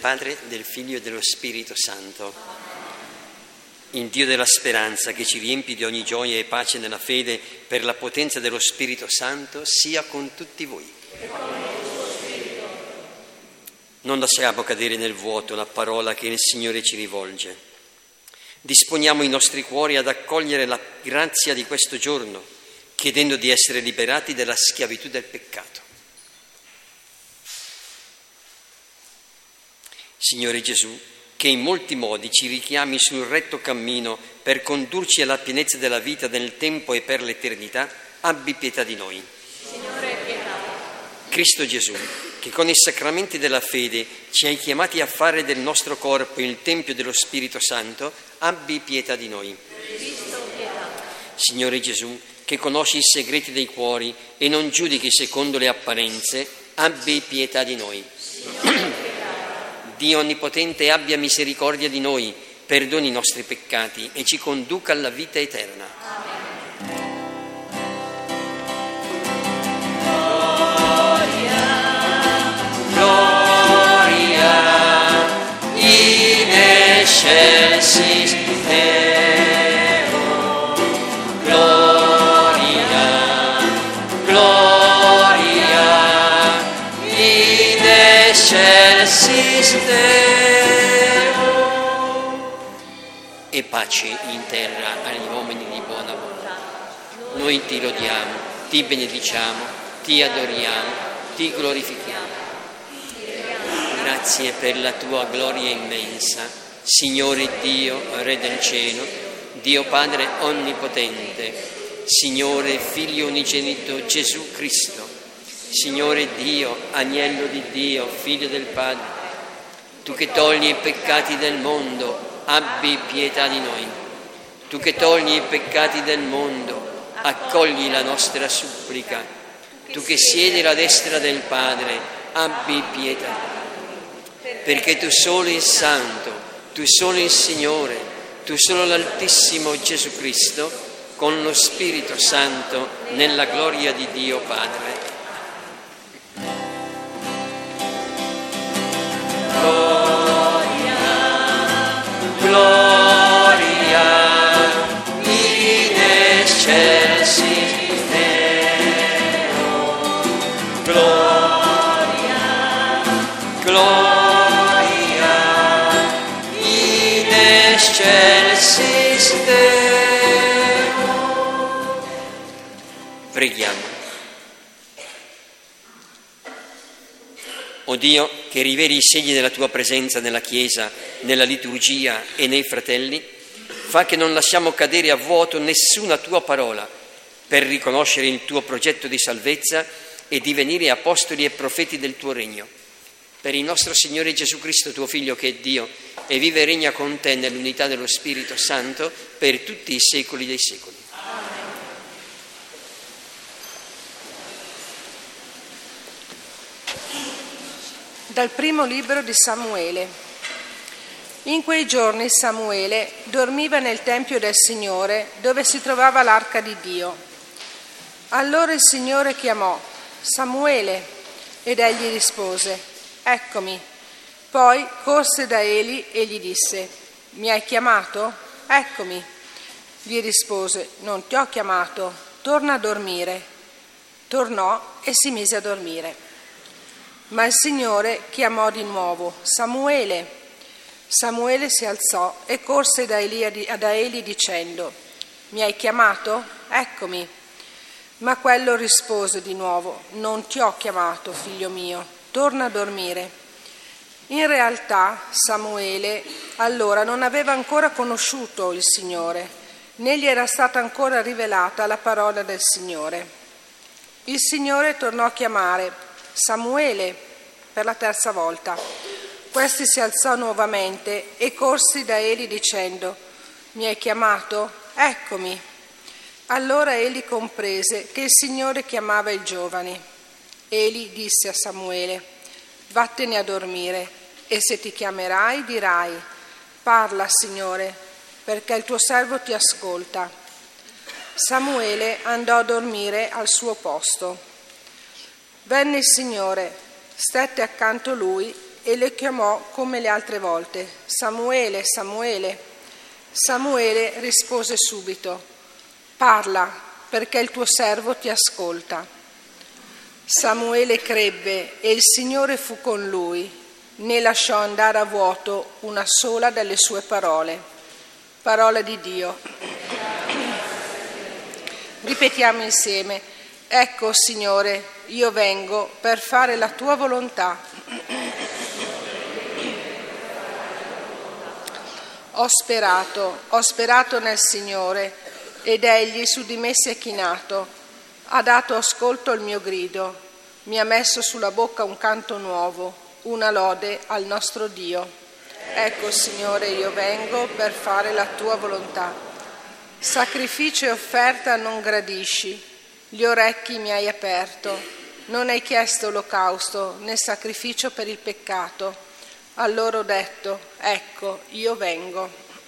Padre, del Figlio e dello Spirito Santo. In Dio della speranza, che ci riempi di ogni gioia e pace nella fede, per la potenza dello Spirito Santo, sia con tutti voi. Non lasciamo cadere nel vuoto la parola che il Signore ci rivolge. Disponiamo i nostri cuori ad accogliere la grazia di questo giorno, chiedendo di essere liberati dalla schiavitù del peccato. Signore Gesù, che in molti modi ci richiami sul retto cammino per condurci alla pienezza della vita nel tempo e per l'eternità, abbi pietà di noi. Signore, pietà. Cristo Gesù, che con i sacramenti della fede ci hai chiamati a fare del nostro corpo il Tempio dello Spirito Santo, abbi pietà di noi. Cristo, pietà. Signore Gesù, che conosci i segreti dei cuori e non giudichi secondo le apparenze, abbi pietà di noi. Dio Onnipotente abbia misericordia di noi, perdoni i nostri peccati e ci conduca alla vita eterna. Gloria in excelsis Deo. Gloria in excelsis Deo. E pace in terra agli uomini di buona volontà. Noi ti lodiamo, ti benediciamo, ti adoriamo, ti glorifichiamo. Grazie per la tua gloria immensa, Signore Dio, Re del cielo, Dio Padre Onnipotente, Signore Figlio Unigenito Gesù Cristo, Signore Dio, Agnello di Dio, Figlio del Padre, tu che togli i peccati del mondo, abbi pietà di noi. Tu che togli i peccati del mondo, accogli la nostra supplica. Tu che siedi alla destra del Padre, abbi pietà. Perché tu solo il Santo, tu solo il Signore, tu solo l'Altissimo Gesù Cristo, con lo Spirito Santo, nella gloria di Dio Padre. Gloria in excelsis Deo. Gloria in excelsis Deo. Preghiamo. O Dio, che riveli i segni della tua presenza nella Chiesa, nella liturgia e nei fratelli, fa che non lasciamo cadere a vuoto nessuna tua parola per riconoscere il tuo progetto di salvezza e divenire apostoli e profeti del tuo regno. Per il nostro Signore Gesù Cristo, tuo Figlio, che è Dio, e vive e regna con te nell'unità dello Spirito Santo per tutti i secoli dei secoli. Dal primo libro di Samuele. In quei giorni Samuele dormiva nel Tempio del Signore, dove si trovava l'arca di Dio. Allora il Signore chiamò: Samuele, ed egli rispose: Eccomi. Poi corse da Eli e gli disse: Mi hai chiamato? Eccomi. Gli rispose: Non ti ho chiamato, torna a dormire. Tornò e si mise a dormire. Ma il Signore chiamò di nuovo: Samuele. Samuele si alzò e corse da Eli dicendo: Mi hai chiamato? Eccomi. Ma quello rispose di nuovo: Non ti ho chiamato, figlio mio, torna a dormire. In realtà Samuele allora non aveva ancora conosciuto il Signore, né gli era stata ancora rivelata la parola del Signore. Il Signore tornò a chiamare: Samuele, per la terza volta. Questi si alzò nuovamente e corsi da Eli dicendo: Mi hai chiamato? Eccomi. Allora Eli comprese che il Signore chiamava il giovane. Eli disse a Samuele: Vattene a dormire, e se ti chiamerai dirai: Parla, Signore, perché il tuo servo ti ascolta. Samuele andò a dormire al suo posto. Venne il Signore, stette accanto a lui e lo chiamò come le altre volte: Samuele, Samuele. Samuele rispose subito: parla, perché il tuo servo ti ascolta. Samuele crebbe e il Signore fu con lui, né lasciò andare a vuoto una sola delle sue parole. Parola di Dio. Ripetiamo insieme: ecco, Signore, io vengo per fare la tua volontà. Ho sperato nel Signore, ed egli su di me si è chinato. Ha dato ascolto al mio grido, mi ha messo sulla bocca un canto nuovo, una lode al nostro Dio. Ecco, Signore, io vengo per fare la tua volontà. Sacrificio e offerta non gradisci, gli orecchi mi hai aperto, non hai chiesto olocausto né sacrificio per il peccato. Allora ho detto: ecco, io vengo.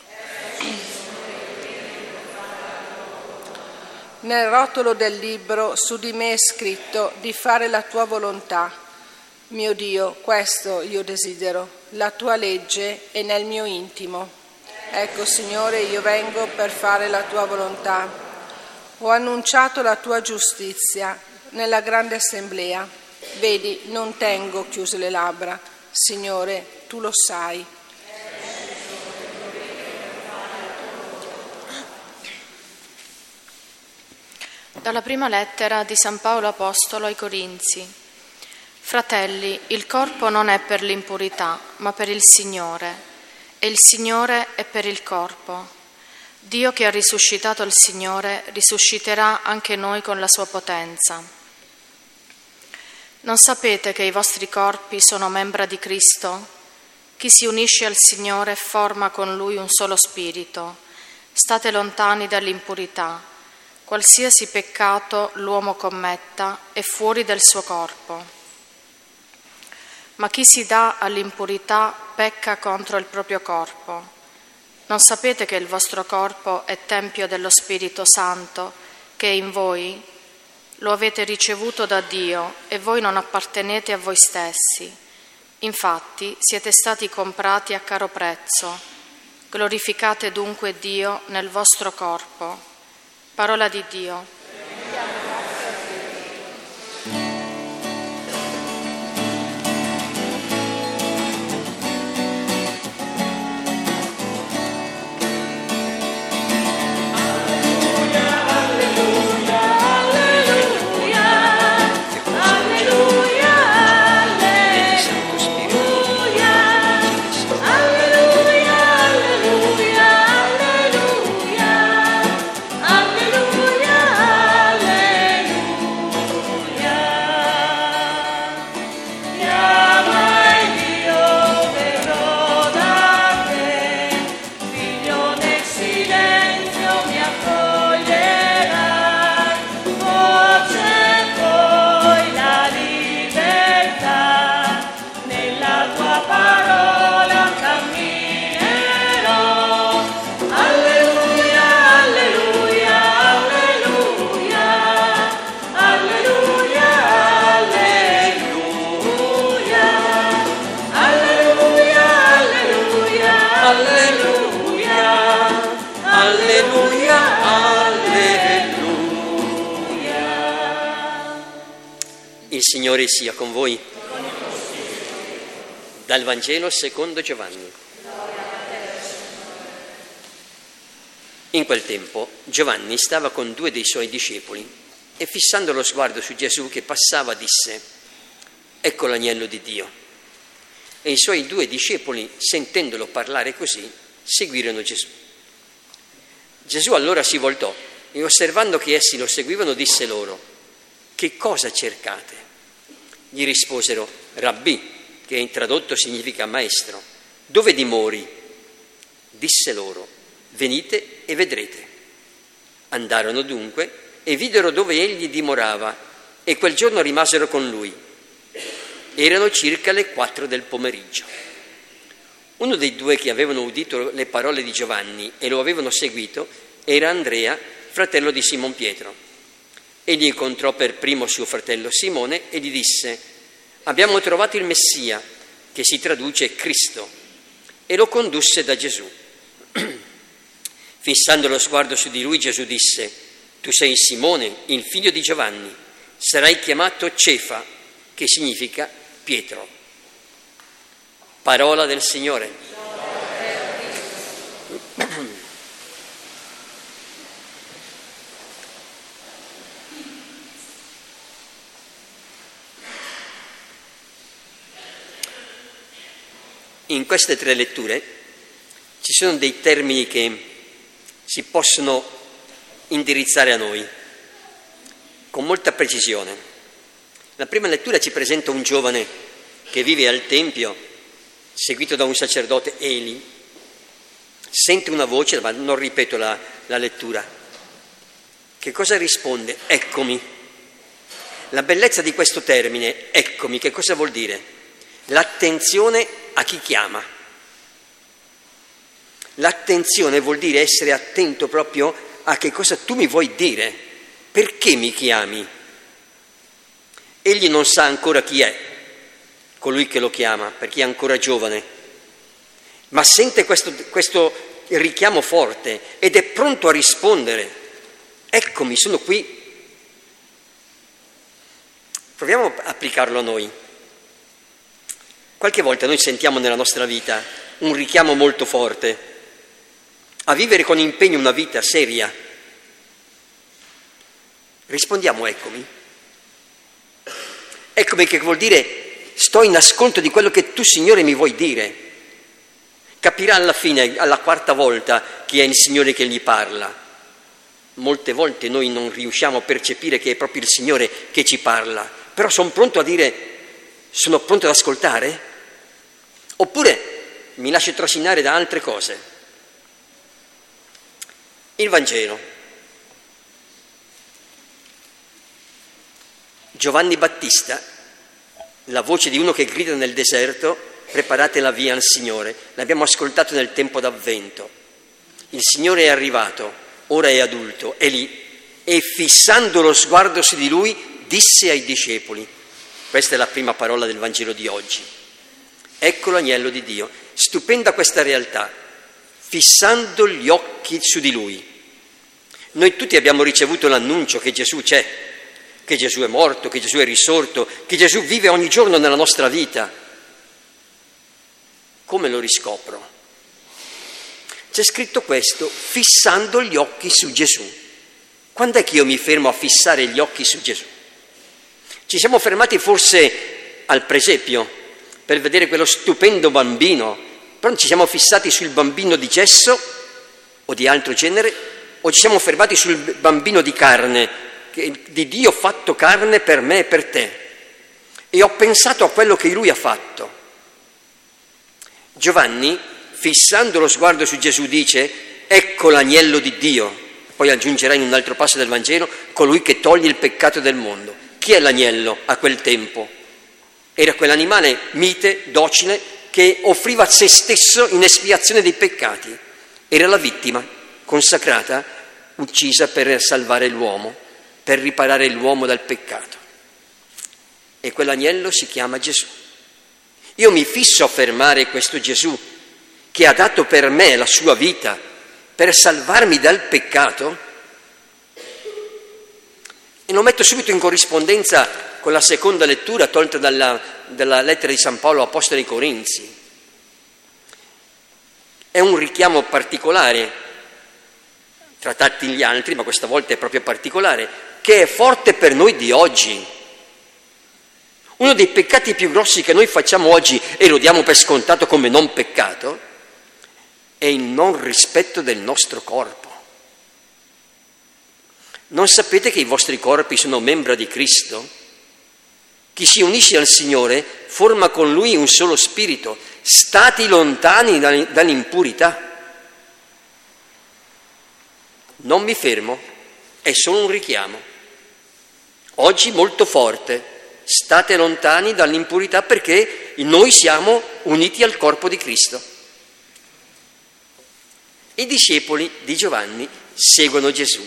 Nel rotolo del libro su di me è scritto di fare la tua volontà. Mio Dio, questo io desidero, la tua legge è nel mio intimo. Ecco, Signore, io vengo per fare la tua volontà. Ho annunciato la tua giustizia nella grande assemblea. Vedi, non tengo chiuse le labbra. Signore, tu lo sai. Dalla prima lettera di San Paolo Apostolo ai Corinzi. Fratelli, il corpo non è per l'impurità, ma per il Signore, e il Signore è per il corpo. Dio che ha risuscitato il Signore risusciterà anche noi con la sua potenza. Non sapete che i vostri corpi sono membra di Cristo? Chi si unisce al Signore forma con Lui un solo spirito. State lontani dall'impurità. Qualsiasi peccato l'uomo commetta è fuori del suo corpo. Ma chi si dà all'impurità pecca contro il proprio corpo. Non sapete che il vostro corpo è tempio dello Spirito Santo che è in voi? Lo avete ricevuto da Dio e voi non appartenete a voi stessi. Infatti siete stati comprati a caro prezzo. Glorificate dunque Dio nel vostro corpo. Parola di Dio. Il Signore sia con voi. Dal Vangelo secondo Giovanni. In quel tempo Giovanni stava con 2 dei suoi discepoli e fissando lo sguardo su Gesù che passava disse: ecco l'agnello di Dio. E i suoi 2 discepoli, sentendolo parlare così, seguirono Gesù. Gesù allora si voltò e osservando che essi lo seguivano disse loro: che cosa cercate? Gli risposero: Rabbì, che in tradotto significa maestro, dove dimori? Disse loro: venite e vedrete. Andarono dunque e videro dove egli dimorava e quel giorno rimasero con lui. Erano circa le 4 del pomeriggio. Uno dei 2 che avevano udito le parole di Giovanni e lo avevano seguito era Andrea, fratello di Simon Pietro. Egli incontrò per primo suo fratello Simone e gli disse: abbiamo trovato il Messia, che si traduce Cristo, e lo condusse da Gesù. Fissando lo sguardo su di lui, Gesù disse: tu sei Simone, il figlio di Giovanni, sarai chiamato Cefa, che significa Pietro. Parola del Signore. In queste 3 letture ci sono dei termini che si possono indirizzare a noi con molta precisione. La prima lettura ci presenta un giovane che vive al Tempio, seguito da un sacerdote, Eli. Sente una voce, ma non ripeto la lettura. Che cosa risponde? Eccomi. La bellezza di questo termine, eccomi, che cosa vuol dire? L'attenzione a chi chiama. L'attenzione vuol dire essere attento proprio a che cosa tu mi vuoi dire, perché mi chiami. Egli non sa ancora chi è colui che lo chiama, perché è ancora giovane, ma sente questo richiamo forte ed è pronto a rispondere. Eccomi, sono qui. Proviamo a applicarlo a noi. Qualche volta noi sentiamo nella nostra vita un richiamo molto forte a vivere con impegno una vita seria. Rispondiamo eccomi. Eccomi, che vuol dire sto in ascolto di quello che tu, Signore, mi vuoi dire. Capirà alla fine, alla 4ª volta, chi è il Signore che gli parla. Molte volte noi non riusciamo a percepire che è proprio il Signore che ci parla, però sono pronto a dire: sono pronto ad ascoltare? Oppure mi lascio trasinare da altre cose. Il Vangelo. Giovanni Battista, la voce di uno che grida nel deserto: preparate la via al Signore. L'abbiamo ascoltato nel tempo d'Avvento. Il Signore è arrivato, ora è adulto, è lì, e fissando lo sguardo su di lui disse ai discepoli. Questa è la prima parola del Vangelo di oggi. Ecco l'agnello di Dio. Stupenda questa realtà, fissando gli occhi su di lui. Noi tutti abbiamo ricevuto l'annuncio che Gesù c'è, che Gesù è morto, che Gesù è risorto, che Gesù vive ogni giorno nella nostra vita. Come lo riscopro? C'è scritto questo: fissando gli occhi su Gesù. Quando è che io mi fermo a fissare gli occhi su Gesù? Ci siamo fermati forse al presepio per vedere quello stupendo bambino, però non ci siamo fissati sul bambino di gesso o di altro genere, o ci siamo fermati sul bambino di carne, di Dio fatto carne per me e per te, e ho pensato a quello che lui ha fatto. Giovanni, fissando lo sguardo su Gesù, dice: ecco l'agnello di Dio. Poi aggiungerà in un altro passo del Vangelo: colui che toglie il peccato del mondo. Chi è l'agnello a quel tempo? Era quell'animale mite, docile, che offriva se stesso in espiazione dei peccati. Era la vittima consacrata, uccisa per salvare l'uomo, per riparare l'uomo dal peccato. E quell'agnello si chiama Gesù. Io mi fisso a fermare questo Gesù che ha dato per me la sua vita per salvarmi dal peccato, e lo metto subito in corrispondenza con la seconda lettura tolta dalla lettera di San Paolo Apostolo ai Corinzi. È un richiamo particolare, tra tanti gli altri, ma questa volta è proprio particolare, che è forte per noi di oggi. Uno dei peccati più grossi che noi facciamo oggi, e lo diamo per scontato come non peccato, è il non rispetto del nostro corpo. Non sapete che i vostri corpi sono membra di Cristo? Chi si unisce al Signore forma con Lui un solo spirito. Stati lontani dall'impurità. Non mi fermo, è solo un richiamo. Oggi molto forte. State lontani dall'impurità, perché noi siamo uniti al corpo di Cristo. I discepoli di Giovanni seguono Gesù.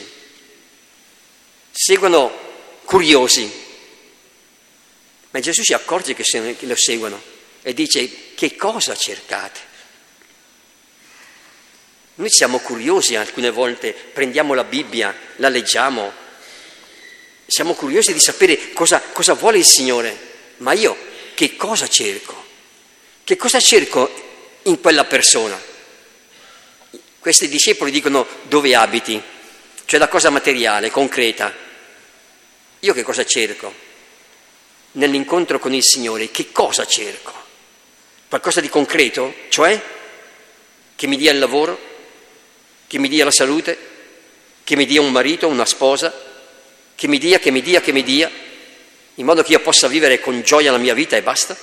Seguono curiosi. Ma Gesù si accorge che lo seguono e dice: che cosa cercate? Noi siamo curiosi alcune volte, prendiamo la Bibbia, la leggiamo, siamo curiosi di sapere cosa vuole il Signore, ma io che cosa cerco? Che cosa cerco in quella persona? Questi discepoli dicono: dove abiti? Cioè la cosa materiale, concreta. Io che cosa cerco? Nell'incontro con il Signore, che cosa cerco? Qualcosa di concreto? Cioè che mi dia il lavoro, che mi dia la salute, che mi dia un marito, una sposa, che mi dia, in modo che io possa vivere con gioia la mia vita e basta?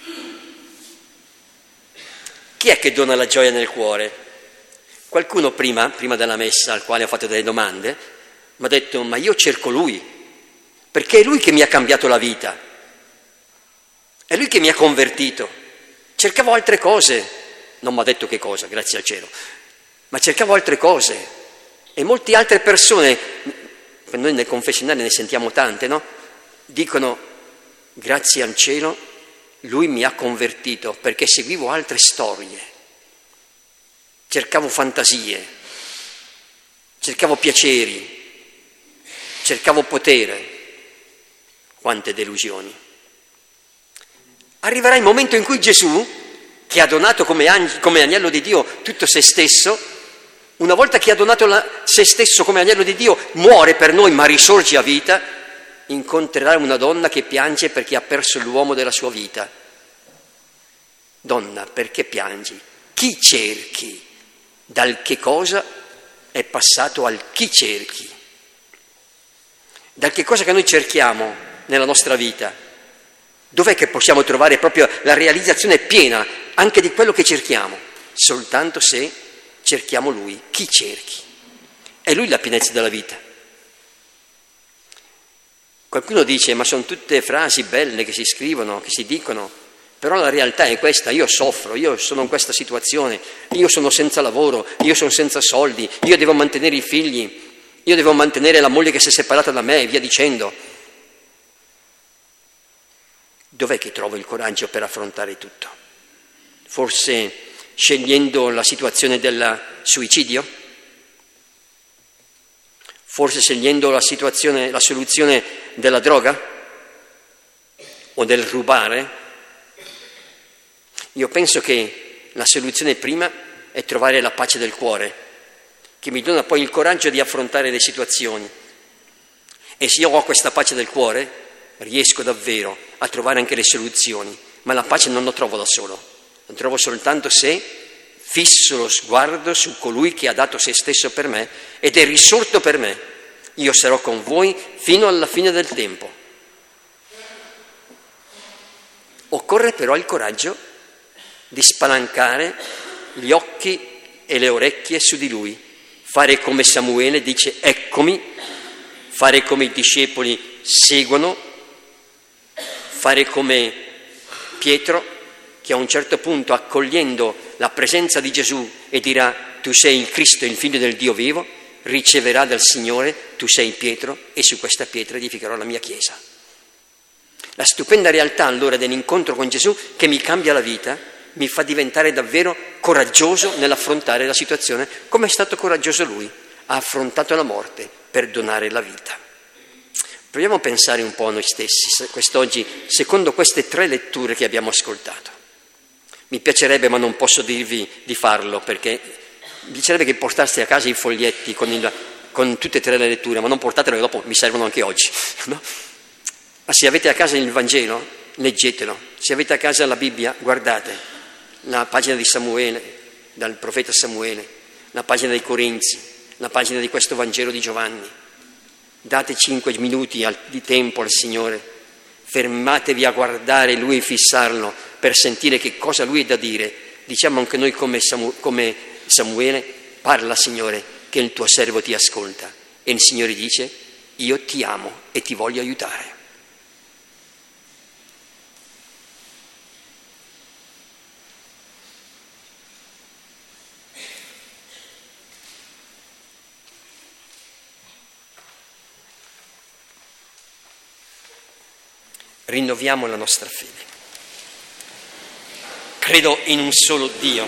Chi è che dona la gioia nel cuore? Qualcuno prima della messa, al quale ho fatto delle domande, mi ha detto: ma io cerco Lui, perché è Lui che mi ha cambiato la vita, è Lui che mi ha convertito. Cercavo altre cose, non mi ha detto che cosa, grazie al cielo, ma cercavo altre cose. E molte altre persone, noi nel confessionale ne sentiamo tante, no? Dicono: grazie al cielo Lui mi ha convertito, perché seguivo altre storie, cercavo fantasie, cercavo piaceri, cercavo potere. Quante delusioni. Arriverà il momento in cui Gesù, che ha donato come agnello di Dio tutto se stesso, una volta che ha donato se stesso come agnello di Dio, muore per noi ma risorge a vita, incontrerà una donna che piange perché ha perso l'uomo della sua vita. Donna, perché piangi? Chi cerchi? Dal che cosa è passato al chi cerchi? Dal che cosa che noi cerchiamo nella nostra vita? Dov'è che possiamo trovare proprio la realizzazione piena anche di quello che cerchiamo? Soltanto se cerchiamo Lui. Chi cerchi? È Lui la pienezza della vita. Qualcuno dice: ma sono tutte frasi belle che si scrivono, che si dicono, però la realtà è questa: io soffro, io sono in questa situazione, io sono senza lavoro, io sono senza soldi, io devo mantenere i figli, io devo mantenere la moglie che si è separata da me e via dicendo. Dov'è che trovo il coraggio per affrontare tutto? Forse scegliendo la situazione del suicidio? Forse scegliendo la soluzione della droga? O del rubare? Io penso che la soluzione prima è trovare la pace del cuore, che mi dona poi il coraggio di affrontare le situazioni. E se io ho questa pace del cuore, riesco davvero a trovare anche le soluzioni, ma la pace non la trovo da solo, la trovo soltanto se fisso lo sguardo su colui che ha dato se stesso per me ed è risorto per me. Io sarò con voi fino alla fine del tempo. Occorre però il coraggio di spalancare gli occhi e le orecchie su di Lui, fare come Samuele dice: eccomi, fare come i discepoli seguono, fare come Pietro, che a un certo punto, accogliendo la presenza di Gesù e dirà: tu sei il Cristo, il Figlio del Dio vivo, riceverà dal Signore: tu sei Pietro e su questa pietra edificherò la mia chiesa. La stupenda realtà allora dell'incontro con Gesù, che mi cambia la vita, mi fa diventare davvero coraggioso nell'affrontare la situazione, come è stato coraggioso Lui, ha affrontato la morte per donare la vita. Proviamo a pensare un po' a noi stessi quest'oggi, secondo queste 3 letture che abbiamo ascoltato. Mi piacerebbe, ma non posso dirvi di farlo, perché mi piacerebbe che portaste a casa i foglietti con tutte e 3 le letture, ma non portatelo, che dopo mi servono anche oggi, no? Ma se avete a casa il Vangelo, leggetelo. Se avete a casa la Bibbia, guardate la pagina di Samuele, dal profeta Samuele, la pagina dei Corinzi, la pagina di questo Vangelo di Giovanni. Date 5 minuti di tempo al Signore, fermatevi a guardare Lui e fissarlo per sentire che cosa Lui ha da dire. Diciamo anche noi come Samuele: parla Signore, che il tuo servo ti ascolta. E il Signore dice: io ti amo e ti voglio aiutare. Rinnoviamo la nostra fede. Credo in un solo Dio,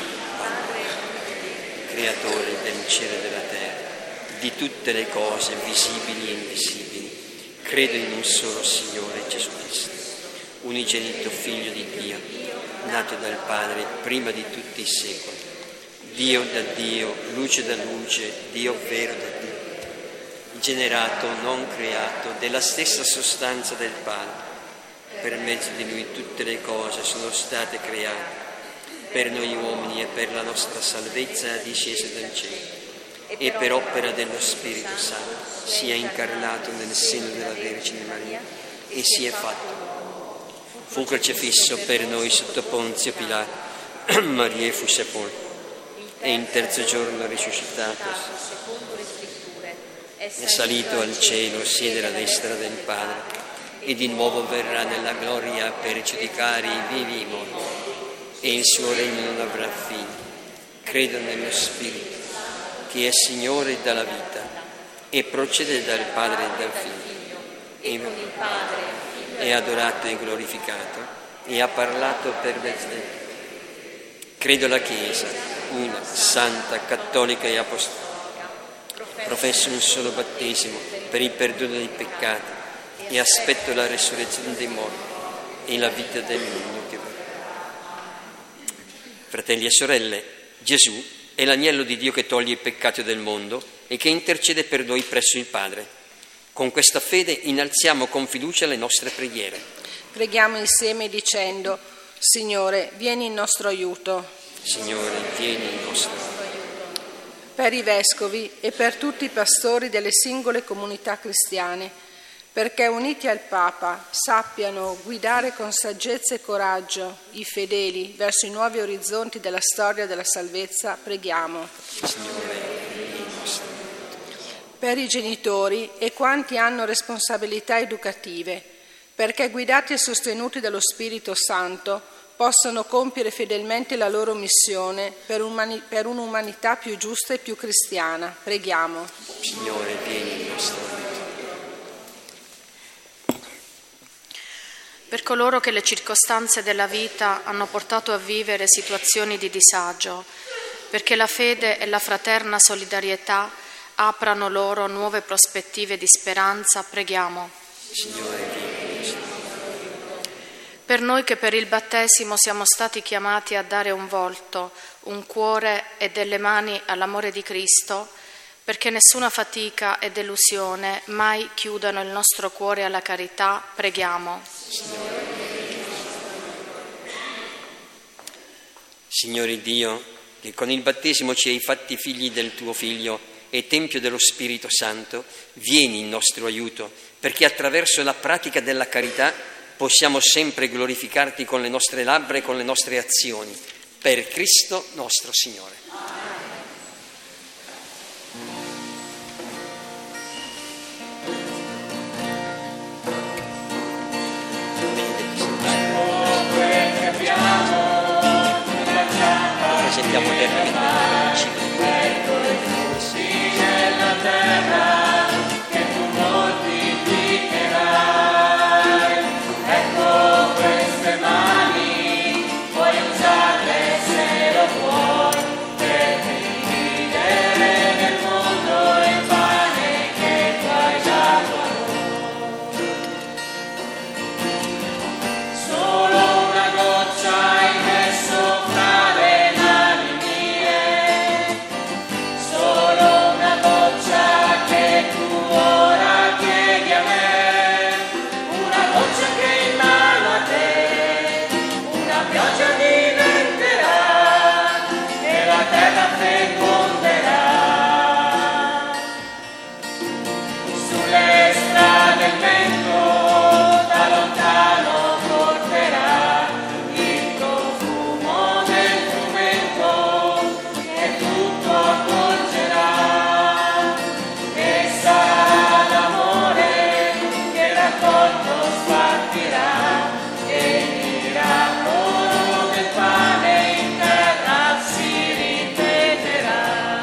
creatore del cielo e della terra, di tutte le cose visibili e invisibili. Credo in un solo Signore Gesù Cristo, unigenito Figlio di Dio, nato dal Padre prima di tutti i secoli, Dio da Dio, luce da luce, Dio vero da Dio, generato, non creato, della stessa sostanza del Padre. Per mezzo di Lui tutte le cose sono state create, per noi uomini e per la nostra salvezza discese dal cielo, e per opera dello Spirito Santo si è incarnato nel seno della Vergine Maria e si è fatto. Fu crocifisso per noi sotto Ponzio Pilato, Maria fu sepolto, e in terzo giorno risuscitato, è salito al cielo, siede alla destra del Padre, e di nuovo verrà nella gloria per giudicare i vivi e i morti, e il suo regno non avrà fine. Credo nello Spirito, che è Signore dalla vita, e procede dal Padre e dal Figlio, è adorato e glorificato, e ha parlato per mezzo di te. Credo la Chiesa, una, santa, cattolica e apostolica. Professo un solo battesimo per il perdono dei peccati e aspetto la resurrezione dei morti e la vita del mondo che verrà. Fratelli e sorelle, Gesù è l'agnello di Dio che toglie i peccati del mondo e che intercede per noi presso il Padre. Con questa fede innalziamo con fiducia le nostre preghiere. Preghiamo insieme dicendo: Signore, vieni in nostro aiuto. Signore, vieni in nostro aiuto. Per i vescovi e per tutti i pastori delle singole comunità cristiane, perché uniti al Papa sappiano guidare con saggezza e coraggio i fedeli verso i nuovi orizzonti della storia della salvezza, preghiamo. Signore, vieni in nostro aiuto. Per i genitori e quanti hanno responsabilità educative, perché guidati e sostenuti dallo Spirito Santo possano compiere fedelmente la loro missione per un'umanità più giusta e più cristiana. Preghiamo. Signore, vieni in nostro aiuto. Per coloro che le circostanze della vita hanno portato a vivere situazioni di disagio, perché la fede e la fraterna solidarietà aprano loro nuove prospettive di speranza, preghiamo. Signore, vieni in nostro aiuto. Per noi che per il battesimo siamo stati chiamati a dare un volto, un cuore e delle mani all'amore di Cristo, perché nessuna fatica e delusione mai chiudano il nostro cuore alla carità, preghiamo. Signore Dio, che con il battesimo ci hai fatti figli del tuo Figlio e Tempio dello Spirito Santo, vieni in nostro aiuto, perché attraverso la pratica della carità possiamo sempre glorificarti con le nostre labbra e con le nostre azioni, per Cristo nostro Signore. Presentiamo eternamente il cibo nella terra che tu moltiplicherai. Ecco queste mani, puoi usarle se lo vuoi per dividere nel mondo il pane che tu hai dato a noi. Solo una goccia hai messo fra le mani mie, solo una goccia che tu ora chiedi a me, una goccia che in mano a te una pioggia diventerà e la terra feconderà. Sulle strade il vento da lontano porterà il profumo del frumento e tutto accorgerà, e sarà l'amore che raccolto spartirà e il miracolo del pane in terra si ripeterà.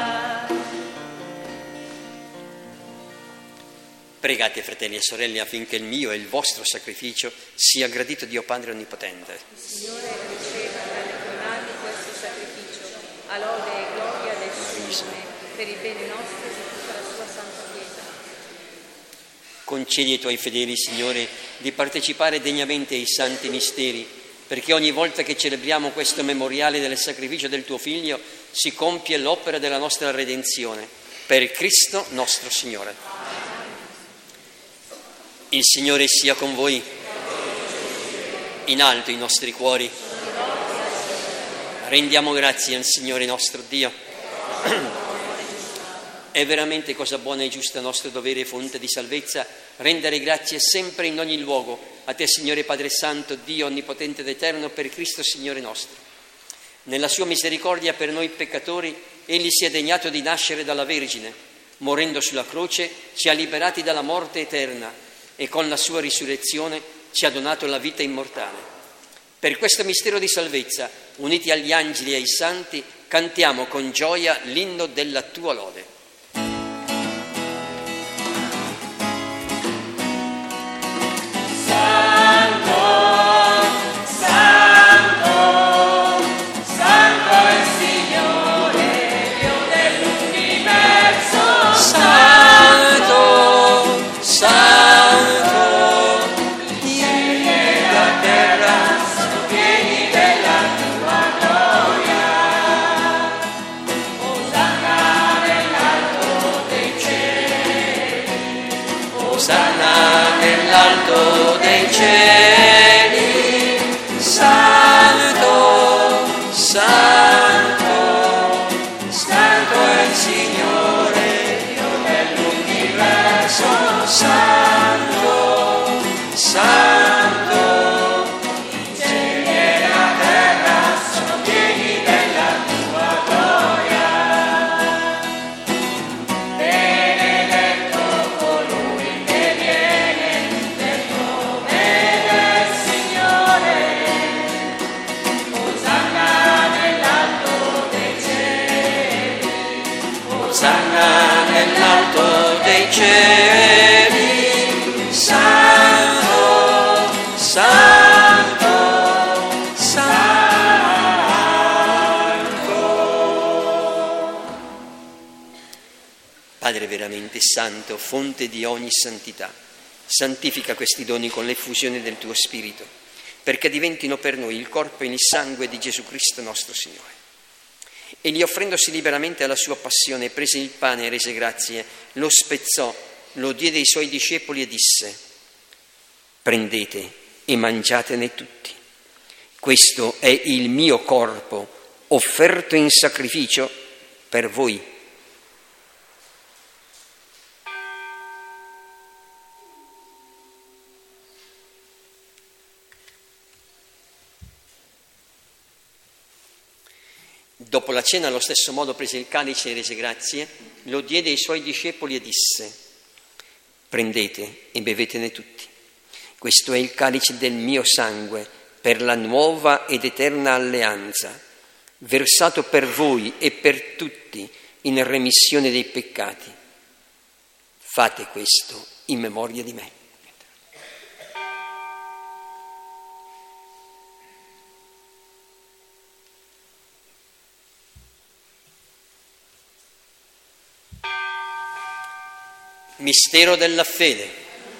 Pregate, fratelli e sorelle, affinché il mio e il vostro sacrificio sia gradito a Dio Padre Onnipotente. Signore, riceva dalle tue mani a lode e gloria del suo nome, per il bene nostro e di tutta la sua santa Chiesa. Concedi ai tuoi fedeli, Signore, di partecipare degnamente ai santi misteri, perché ogni volta che celebriamo questo memoriale del sacrificio del tuo Figlio si compie l'opera della nostra redenzione. Per Cristo nostro Signore. Il Signore sia con voi. In alto i nostri cuori. Rendiamo grazie al Signore nostro Dio. È veramente cosa buona e giusta, nostro dovere e fonte di salvezza, rendere grazie sempre in ogni luogo a te, Signore Padre Santo, Dio onnipotente ed eterno, per Cristo Signore nostro. Nella sua misericordia per noi peccatori, Egli si è degnato di nascere dalla Vergine, morendo sulla croce ci ha liberati dalla morte eterna e con la sua risurrezione ci ha donato la vita immortale. Per questo mistero di salvezza, uniti agli angeli e ai santi, cantiamo con gioia l'inno della tua lode. Nell'alto dei cieli, santo, santo, santo è il Signore, Dio dell'universo, santo, santo, i cieli e la terra sono pieni della tua gloria. Benedetto colui che viene nel nome del Signore, Osanna nell'alto dei cieli, Osanna nell'alto dei cieli, santo, santo, santo. Padre veramente santo, fonte di ogni santità, santifica questi doni con l'effusione del tuo Spirito, perché diventino per noi il corpo e il sangue di Gesù Cristo nostro Signore. Egli, offrendosi liberamente alla sua passione, prese il pane e rese grazie, lo spezzò, lo diede ai suoi discepoli e disse: prendete e mangiatene tutti. Questo è il mio corpo, offerto in sacrificio per voi. Dopo la cena, allo stesso modo, prese il calice e rese grazie, lo diede ai suoi discepoli e disse: prendete e bevetene tutti. Questo è il calice del mio sangue per la nuova ed eterna alleanza, versato per voi e per tutti in remissione dei peccati. Fate questo in memoria di me. Mistero della fede.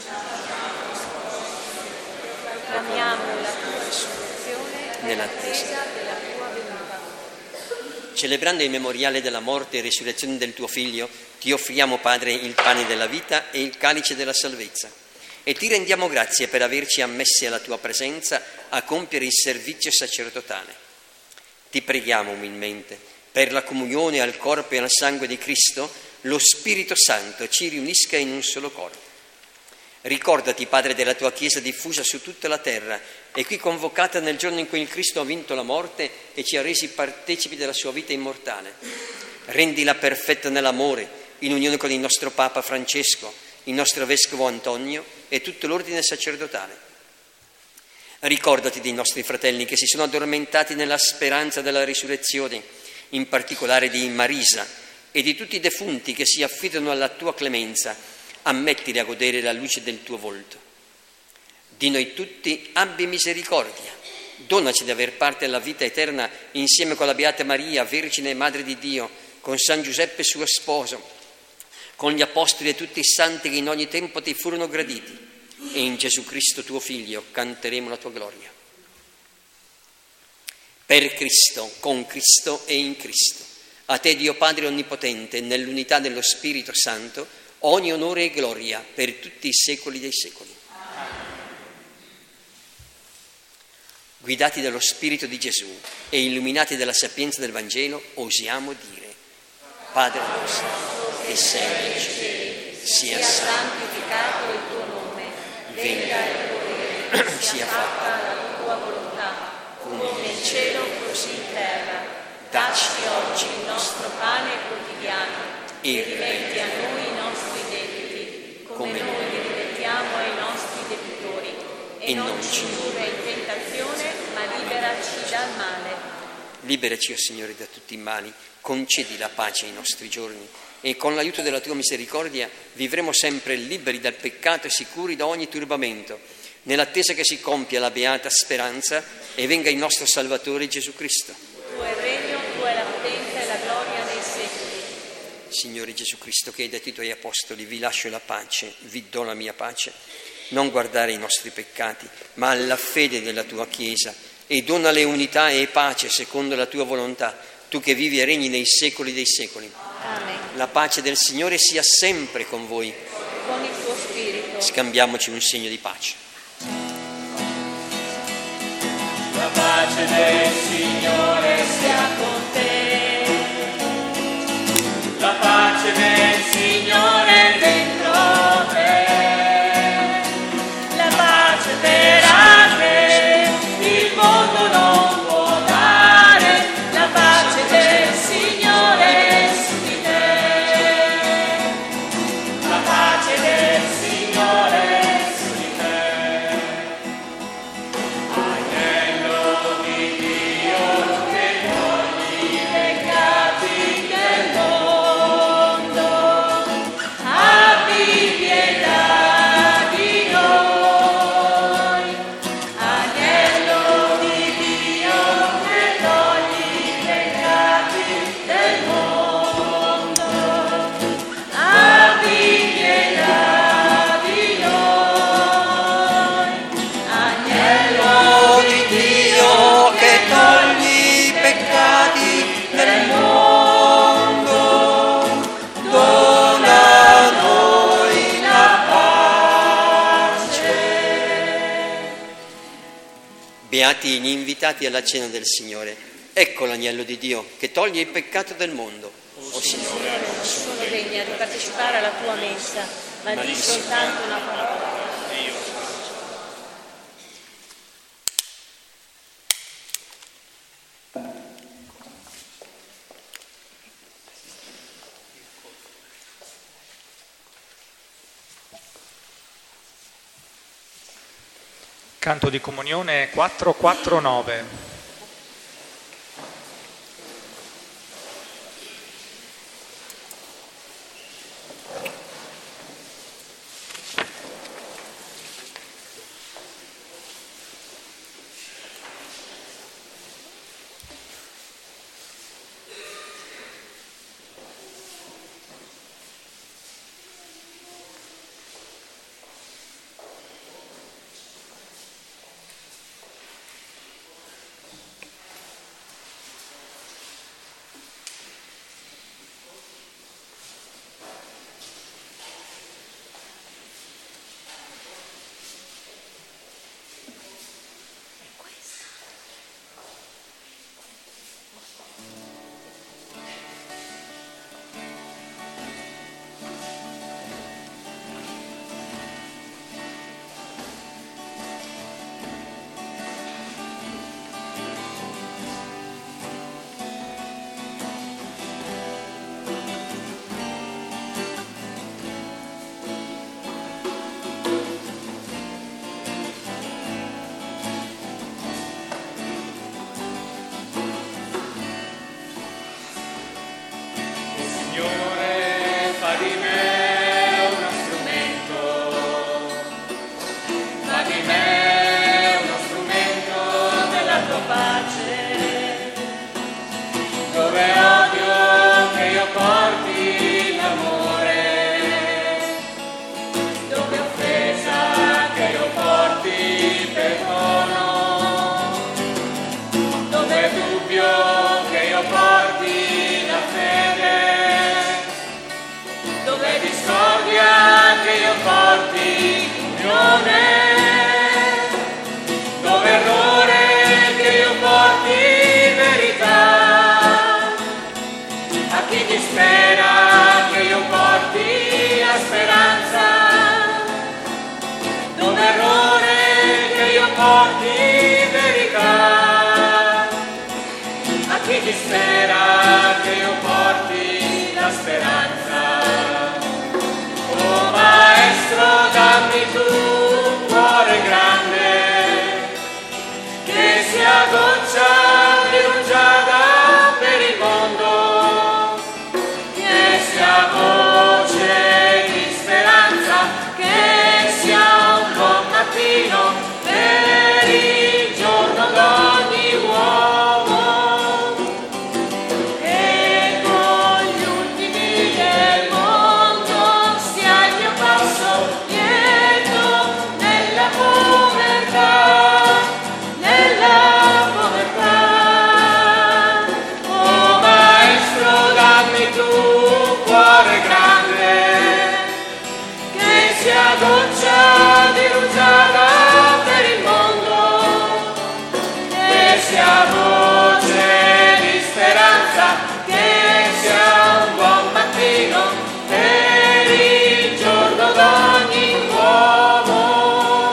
Proclamiamo la tua risurrezione Nell'attesa della tua venuta. Celebrando il memoriale della morte e risurrezione del tuo Figlio, ti offriamo, Padre, il pane della vita e il calice della salvezza, e ti rendiamo grazie per averci ammessi alla tua presenza a compiere il servizio sacerdotale. Ti preghiamo umilmente, per la comunione al corpo e al sangue di Cristo, lo Spirito Santo ci riunisca in un solo corpo. Ricordati, Padre, della tua Chiesa diffusa su tutta la terra e qui convocata nel giorno in cui il Cristo ha vinto la morte e ci ha resi partecipi della sua vita immortale. Rendila perfetta nell'amore, in unione con il nostro Papa Francesco, il nostro Vescovo Antonio e tutto l'ordine sacerdotale. Ricordati dei nostri fratelli che si sono addormentati nella speranza della risurrezione, in particolare di Marisa, e di tutti i defunti che si affidano alla tua clemenza, ammettili a godere la luce del tuo volto. Di noi tutti abbi misericordia, donaci di aver parte alla vita eterna insieme con la Beata Maria, Vergine e Madre di Dio, con San Giuseppe suo sposo, con gli Apostoli e tutti i santi che in ogni tempo ti furono graditi, e in Gesù Cristo tuo Figlio canteremo la tua gloria. Per Cristo, con Cristo e in Cristo, a te Dio Padre Onnipotente, nell'unità dello Spirito Santo, ogni onore e gloria per tutti i secoli dei secoli. Guidati dallo Spirito di Gesù e illuminati dalla sapienza del Vangelo, osiamo dire: Padre nostro, che sei nei cieli, sia santificato il tuo nome, venga il tuo regno, sia fatta la tua volontà, come in cielo così in terra. Dacci oggi il nostro pane quotidiano e rimetti a noi i nostri debiti, come noi li rimettiamo ai nostri debitori, e non ci indurre in tentazione, ma liberaci dal male. Liberaci, o Signore, da tutti i mali, concedi la pace ai nostri giorni e con l'aiuto della tua misericordia vivremo sempre liberi dal peccato e sicuri da ogni turbamento, nell'attesa che si compia la beata speranza e venga il nostro Salvatore Gesù Cristo. Tuo è il regno, tua è la potenza e la gloria nei secoli. Signore Gesù Cristo, che hai detto ai tuoi apostoli: vi lascio la pace, vi do la mia pace, non guardare i nostri peccati, ma alla fede della tua Chiesa, e donale unità e pace secondo la tua volontà, tu che vivi e regni nei secoli dei secoli. Amen. La pace del Signore sia sempre con voi. Con il tuo spirito. Scambiamoci un segno di pace. La pace del Signore sia con te. La pace del Signore dentro te. La pace vera che il mondo non può dare. La pace del Signore su di te. La pace del Signore su di te. Agnello di Dio che togli i peccati del mondo, abbi pietà di noi. Agnello di Dio che togli i peccati del mondo, abbi pietà di noi. Agnello di Dio che togli i peccati del mondo, dona a noi la pace. Beati gli invitati alla cena del Signore. Ecco l'agnello di Dio che toglie il peccato del mondo. O Signore, Non sono degna di partecipare alla tua mensa, ma di soltanto una parola. Canto di comunione 449. porti unione, dove errore che io porti verità, a chi dispera che io porti la speranza, dove errore che io porti verità, a chi dispera che io porti la speranza. Oh Maestro, dammi tu un cuore grande, che sia goccia di rugiada per il mondo, che sia voce di speranza, che sia un buon mattino per il giorno d'ogni uomo, e con gli ultimi del mondo sia il mio passo lieto nella povertà, nella povertà. Oh Maestro, dammi tu un cuore grande, che sia goccia di rugiada per il mondo, che sia voce di speranza, che sia un buon mattino per il giorno d'ogni uomo,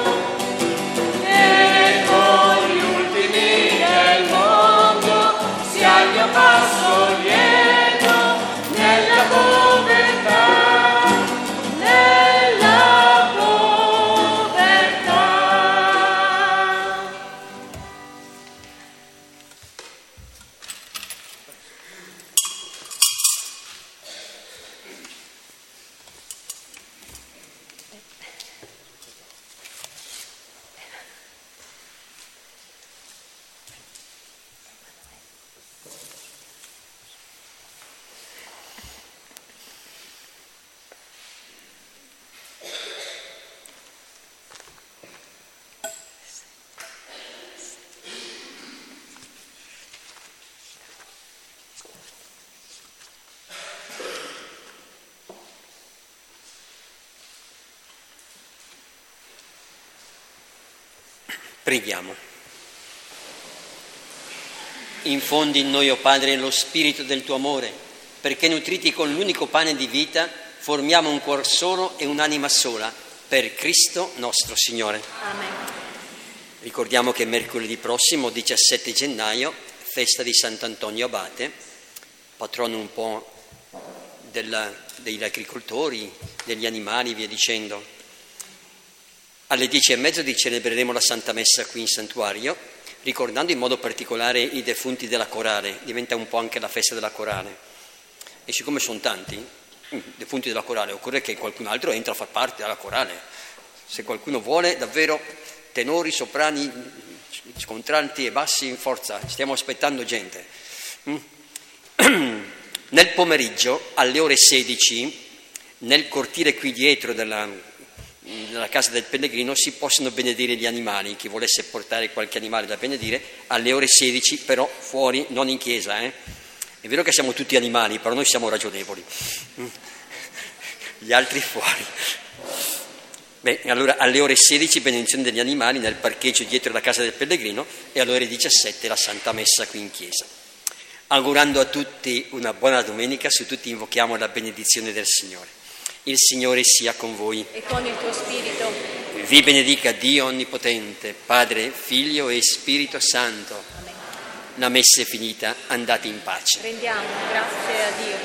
e con gli ultimi del mondo sia il mio passo lieto nella povertà, nella povertà. Preghiamo. Infondi in noi, o Padre, lo spirito del tuo amore, perché nutriti con l'unico pane di vita formiamo un cuor solo e un'anima sola, per Cristo nostro Signore. Amen. Ricordiamo che mercoledì prossimo, 17 gennaio, festa di Sant'Antonio Abate, patrono un po' degli agricoltori, degli animali, via dicendo. Alle 10:30 celebreremo la Santa Messa qui in santuario, ricordando in modo particolare i defunti della Corale. Diventa un po' anche la festa della Corale. E siccome sono tanti defunti della Corale, occorre che qualcun altro entra a far parte della Corale. Se qualcuno vuole, davvero, tenori, soprani, contralti e bassi in forza, stiamo aspettando gente. Nel pomeriggio, alle ore 16, nel cortile qui dietro della casa del pellegrino si possono benedire gli animali. Chi volesse portare qualche animale da benedire, alle ore 16, però fuori, non in chiesa. È vero che siamo tutti animali, però noi siamo ragionevoli. Gli altri fuori. Allora alle ore 16 benedizione degli animali nel parcheggio dietro la casa del pellegrino, e alle ore 17 la Santa Messa qui in chiesa. Augurando a tutti una buona domenica, su tutti invochiamo la benedizione del Signore. Il Signore sia con voi. E con il tuo spirito. Vi benedica Dio Onnipotente, Padre, Figlio e Spirito Santo. Amen. La messa è finita, andate in pace. Rendiamo grazie a Dio.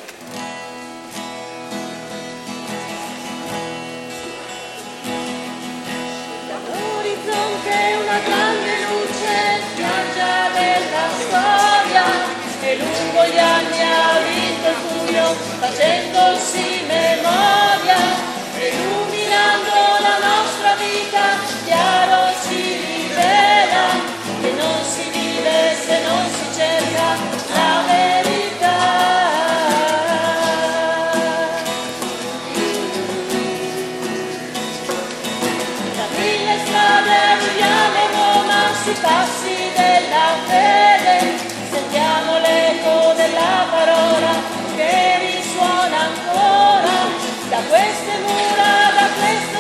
Dall'orizzonte una grande luce viaggia nella storia, e lungo gli anni ha vinto il buio, facendosi memoria, illuminando la nostra vita, chiaro ci rivela che non si vive se non si cerca la verità. Da mille strade viviamo Roma, sui passi della fede, sentiamo l'eco della parola che risuona ancora da queste mura, da queste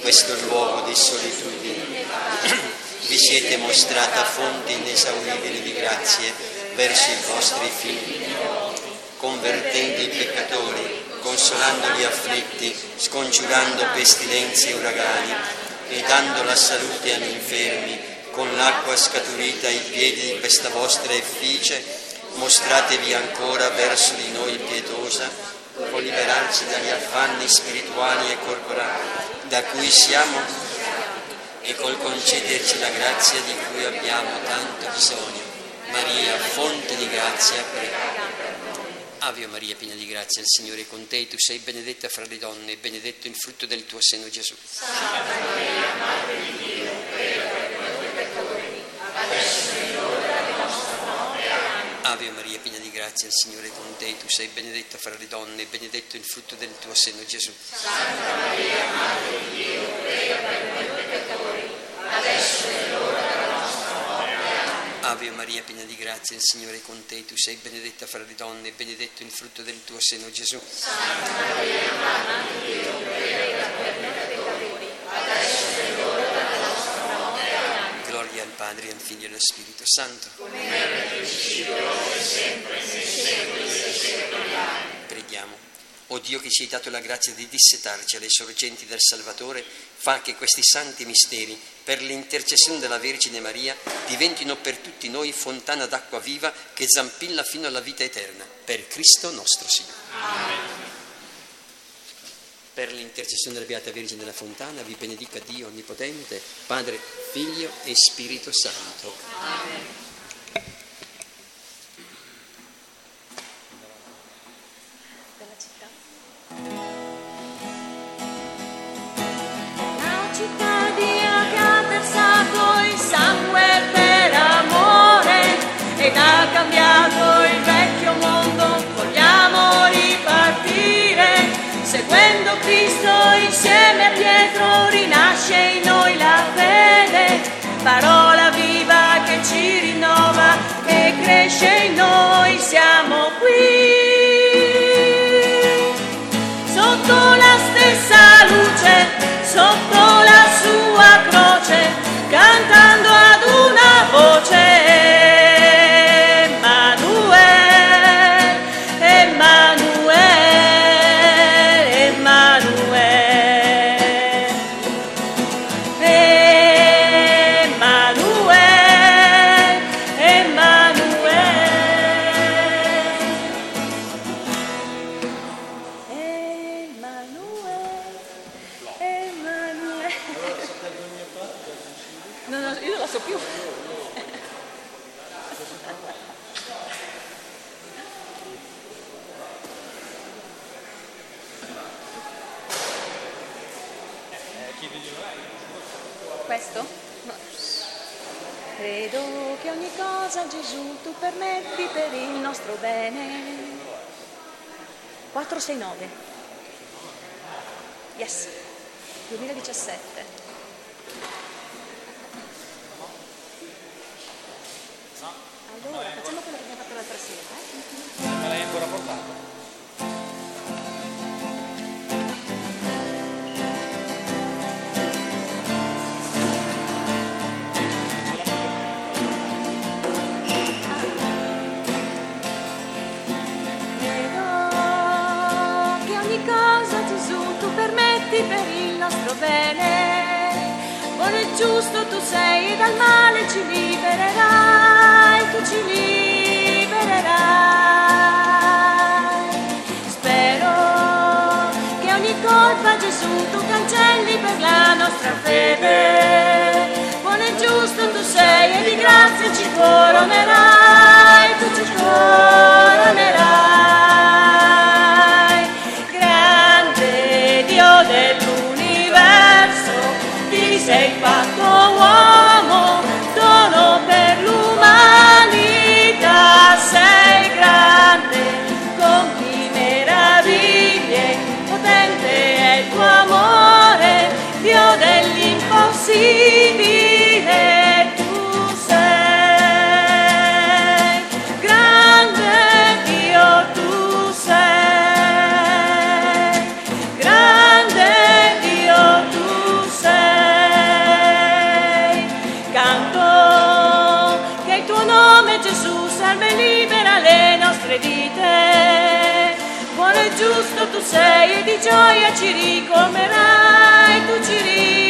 questo luogo di solitudine. Vi siete mostrata fonte inesauribile di grazie verso i vostri figli, convertendo i peccatori, consolando gli afflitti, scongiurando pestilenze e uragani e dando la salute agli infermi. Con l'acqua scaturita ai piedi di questa vostra effigie, mostratevi ancora verso di noi pietosa, con liberarci dagli affanni spirituali e corporali da cui siamo e col concederci la grazia di cui abbiamo tanto bisogno. Maria, fonte di grazia, prega. Ave Maria, piena di grazia, il Signore è con te, tu sei benedetta fra le donne e benedetto il frutto del tuo seno, Gesù. Santa Maria, Madre di Dio, prega per noi peccatori, adesso è l'ora della nostra morte. Amen. Ave Maria, piena di grazia, il Signore è con te, tu sei benedetta fra le donne e benedetto il frutto del tuo seno, Gesù. Santa Maria, Madre di Dio, prega per noi peccatori, adesso è l'ora della nostra morte. Amen. Ave Maria, piena di grazia, il Signore è con te, tu sei benedetta fra le donne e benedetto il frutto del tuo seno, Gesù. Santa Maria, Madre di Dio, prega per noi peccatori, adesso è l'ora della nostra morte. Amen. Gloria al Padre, al Figlio e allo Spirito Santo. Come era nel principio, ora e sempre, nei secoli dei secoli. Amen. Preghiamo. O Dio, che ci hai dato la grazia di dissetarci alle sorgenti del Salvatore, fa che questi santi misteri, per l'intercessione della Vergine Maria, diventino per tutti noi fontana d'acqua viva che zampilla fino alla vita eterna. Per Cristo nostro Signore. Amen. Per l'intercessione della Beata Vergine della Fontana vi benedica Dio Onnipotente, Padre, Figlio e Spirito Santo. Amen. La cittadina che ha versato il sangue per amore ed ha cambiato il vecchio mondo, vogliamo ripartire, seguendo Cristo insieme a Pietro rinasce in noi la fede, parola viva che ci rinnova, che cresce in noi, siamo qui. Sotto la stessa luce, sotto la sua croce, cantando ad una voce, Emanuele, Emanuele, Emanuele, Emanuele, Emanuele. Emanuele. No, io non la so più. Questo? No. Credo che ogni cosa, Gesù, tu permetti per il nostro bene. 469. Yes. 2017. Allora, facciamo quello che abbiamo fatto l'altra sera. Me l'hai ancora portato? Credo che ogni cosa, Gesù, tu permetti per il nostro bene. Buono e giusto tu sei e dal male ci libererai, tu ci libererai. Spero che ogni colpa, Gesù, tu cancelli per la nostra fede. Buono e giusto tu sei e di grazia ci coronerai, tu ci coronerai. Grande Dio dell'universo, ti sei fatto uomo, dono per l'umanità, sei grande, compi meraviglie, potente è il tuo amore, Dio dell'impossibile tu sei. amore Gesù salva e libera le nostre vite. Buono e giusto tu sei e di gioia ci ricolmerai, tu ci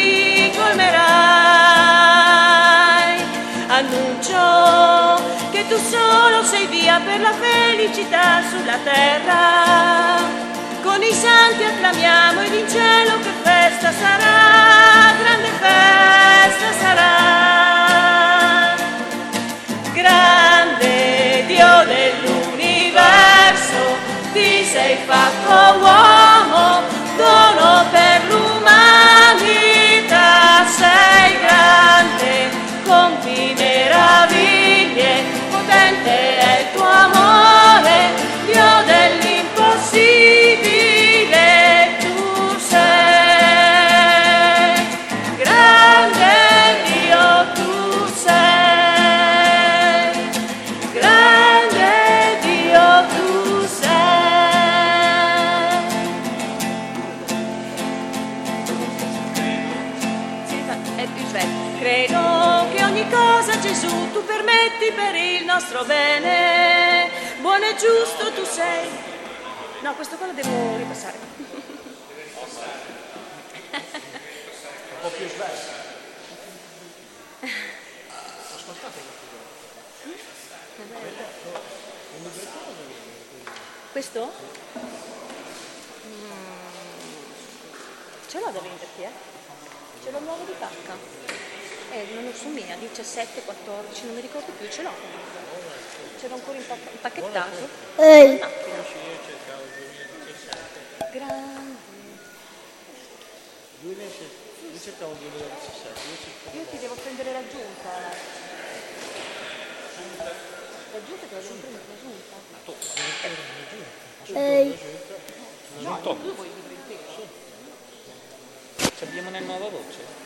ricolmerai. Annuncio che tu solo sei via per la felicità sulla terra. Con i santi acclamiamo ed in cielo che festa sarà, grande festa sarà. Grande Dio dell'universo, ti sei fatto uomo, dono per l'umanità. Sei grande, compi meraviglie, potente è il tuo amore, Dio dell'impossibile tu sei. Grande Dio tu sei, grande Dio tu sei. Credo che ogni cosa Gesù tu permetti per il nostro bene. Buono e giusto tu sei. No, questo qua lo devo ripassare. Un po' più svelto. Ascoltate Questo? Ce l'ho da venderti, Ce l'ho nuovo di pacca. Non assomiglia, 17, 14, non mi ricordo più, ce l'ho. Ce l'ho ancora impacchettato. io cercavo 2017. Grande. Io cercavo 2017. Io ti devo prendere l'aggiunta. L'aggiunta te la devo prendere l'aggiunta. No, tu vuoi il libro intero? Ci abbiamo nel nuovo voce.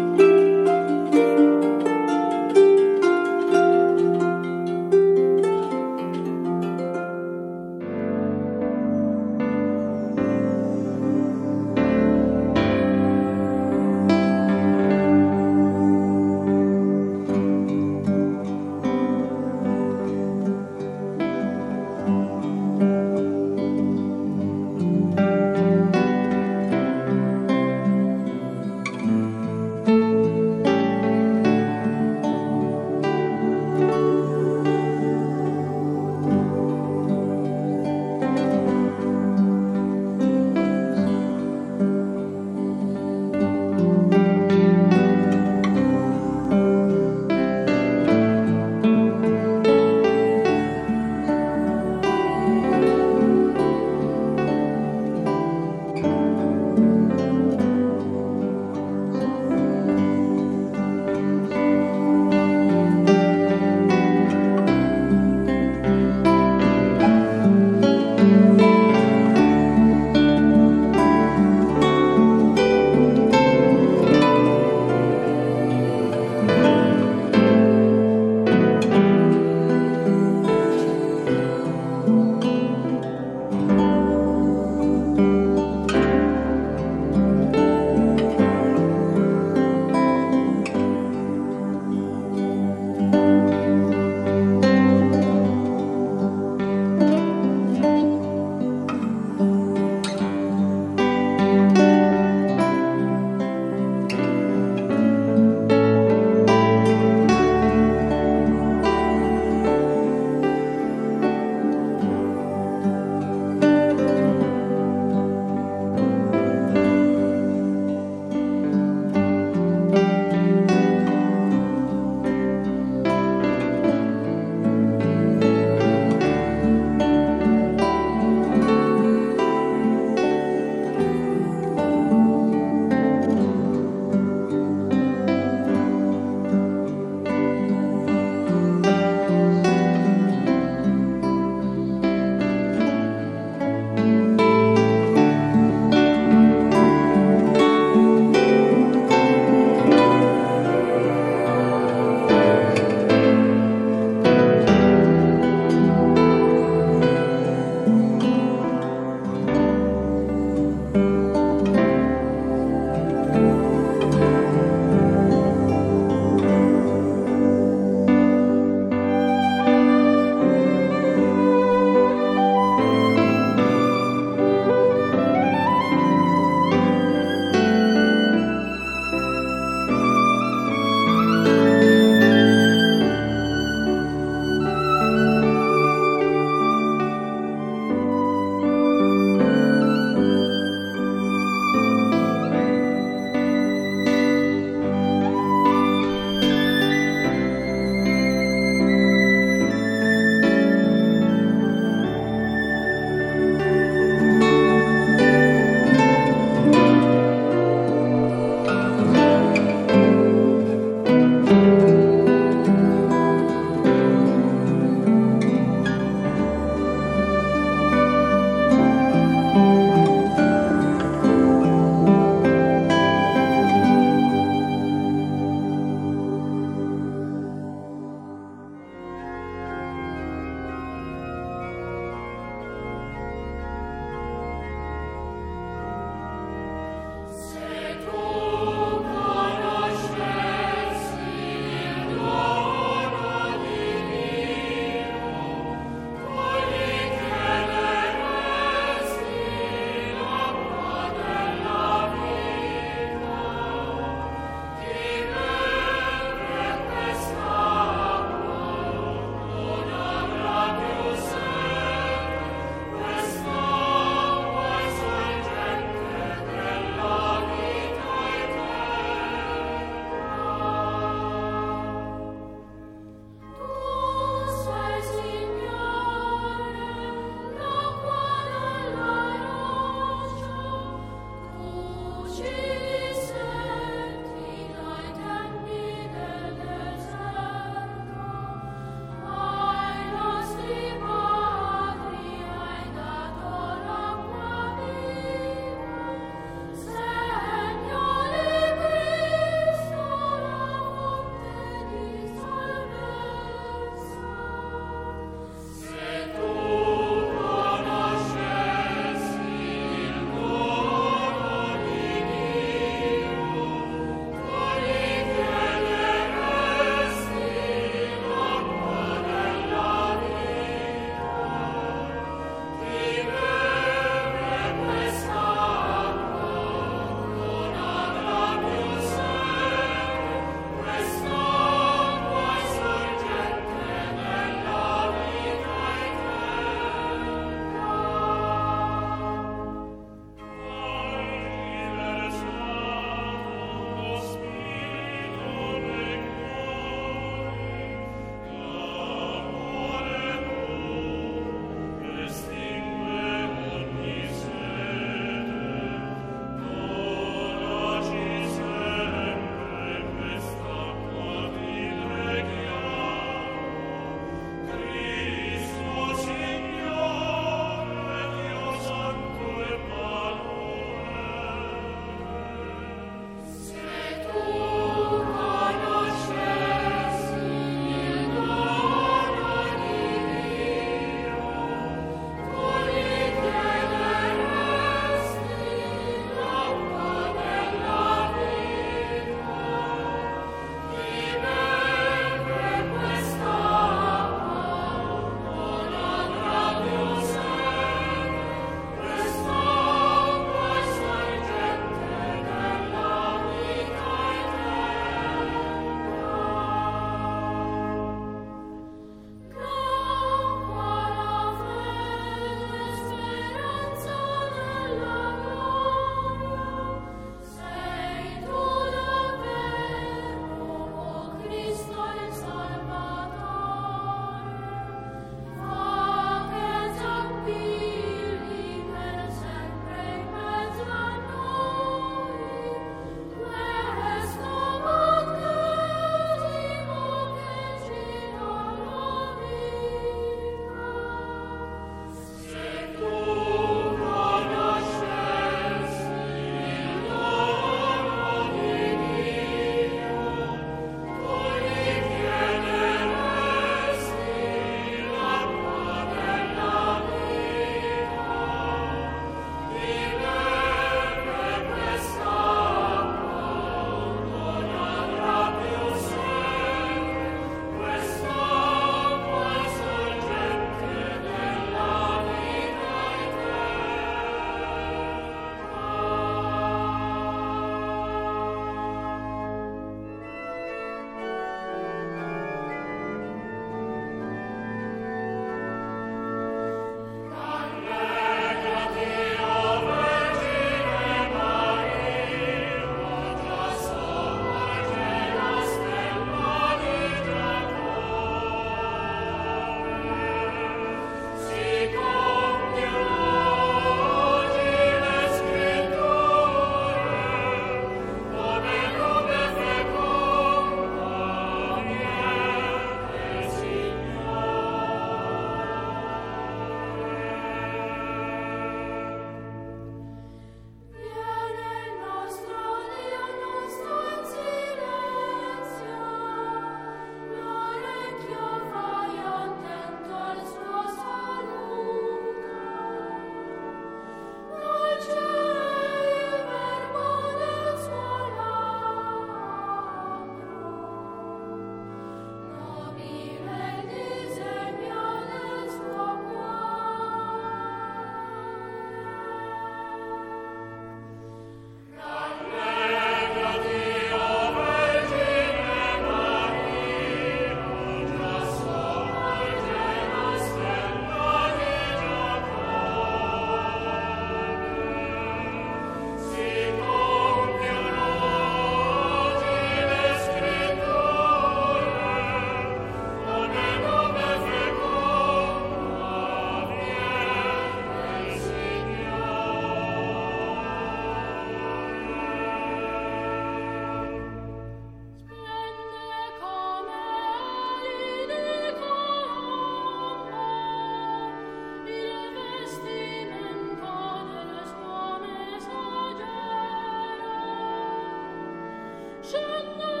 sogno